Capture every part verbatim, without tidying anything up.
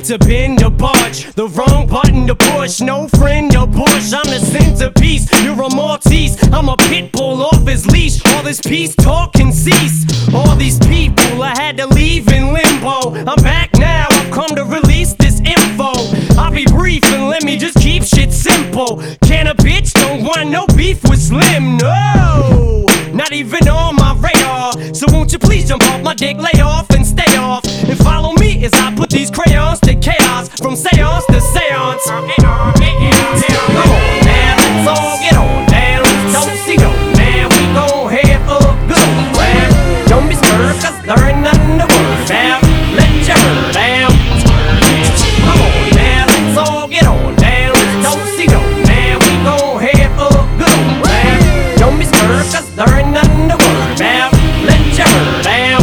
to bend or budge, the wrong button to push. No friend to push, I'm the centerpiece. You're a Maltese, I'm a pit bull off his leash. All this peace talk can cease. All these people I had to leave in limbo. I'm back now, I've come to release this info. I'll be brief and let me just keep shit simple. Can a bitch don't want no beef with Slim? No, not even on my radar. So won't you please jump off my dick, lay off and stay off, and follow me as I put these crayons to chaos, from seance to seance. Come on now, let's all get on down. Don't see no man, we gon' have a good old laugh. Don't be scared, cause there ain't nothing to worry about. Let your hair down. Come on now, let's all get on down. Don't see no man, we gon' have a good old laugh. Don't be scared, cause there ain't nothing to worry about. Let your hair down.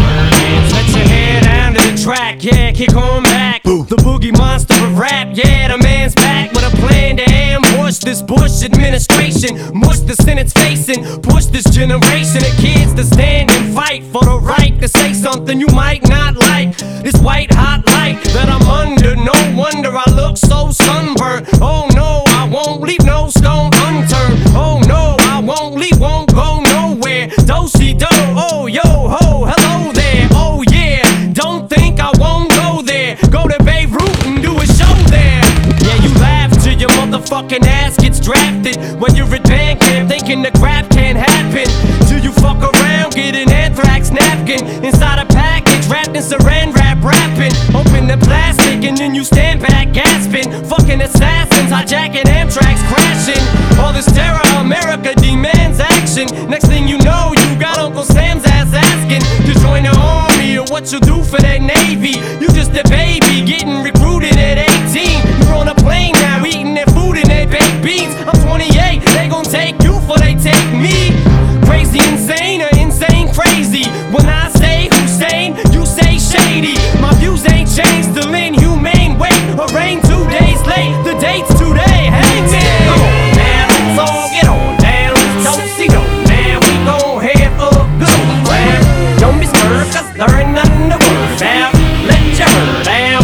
Let your hair down to the track, yeah, kick on back. The boogie monster of rap, yeah, the man's back with a plan to ambush this Bush administration, mush the Senate's facing, push this generation of kids to stand and fight for the right to say something you might not like. This white hot light that I'm under, no wonder I look so sunburned. Oh no, I won't leave no stone unturned. Oh no, I won't leave, won't go nowhere. Do-si-do, oh yo ho, hello there. Oh yeah, don't think I won't go there. Go to Beirut and do a show there. Yeah, you laugh till your motherfucking ass gets drafted when you're at band camp thinking the crap can't happen. Till you fuck around, get an anthrax napkin inside a package wrapped in saran wrap, rapping. Open the plastic and then you stand back gasping. Fucking assassins hijacking Amtrak's crashing. All this terror, America demands action. Next thing you know, you got Uncle Sam's ass asking to join the army or what you do for that Navy. You just a baby getting recruited at eighteen. You're on a plane now eating their food and their baked beans. I'm twenty-eight, they gon' take you for they take me. Crazy insane or insane crazy. When I say Hussein, you say shady. My views ain't changed, still inhumane. Wait, or rain two days late, the date's today. Hey man, come on now, let's all get on down. Don't see no man, we gon' have a good old laugh. Don't be scared, cause there ain't nothing to worry about. Let your hair down.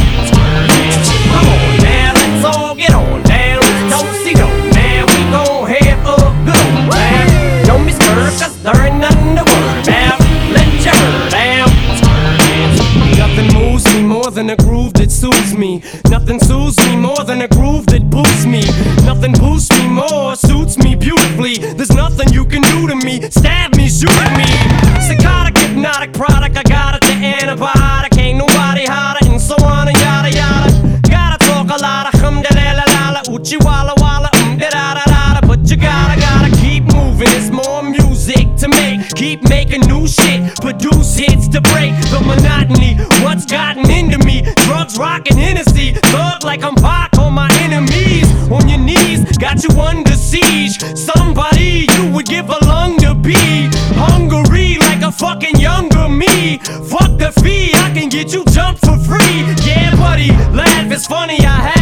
Come on now, let's all get on down. Don't see no man, we gon' have a good old laugh. Don't be scared, cause there ain't nothing to worry about. Let your hair down. Nothing moves me more than a groove that soothes me. Nothing soothes me more than a groove that boosts me. Nothing boosts me more, suits me beautifully. There's nothing you can do to me. Stab me, shoot me. Psychotic, hypnotic product, I got it, the antibiotic. Ain't nobody hotter, and so on and yada yada. Gotta talk a lot of hum da la la la la, uchi walla walla, um da da da da da. But you gotta, gotta keep moving. There's more music to make. Keep making new shit, produce hits to break the monotony. What's gotten into me? Drugs, rockin' Hennessy, thug like I'm Pac on my enemies. On your knees, got you under siege. Somebody you would give a lung to be. Hungry like a fucking younger me. Fuck the fee, I can get you jumped for free. Yeah buddy, laugh, it's funny, I have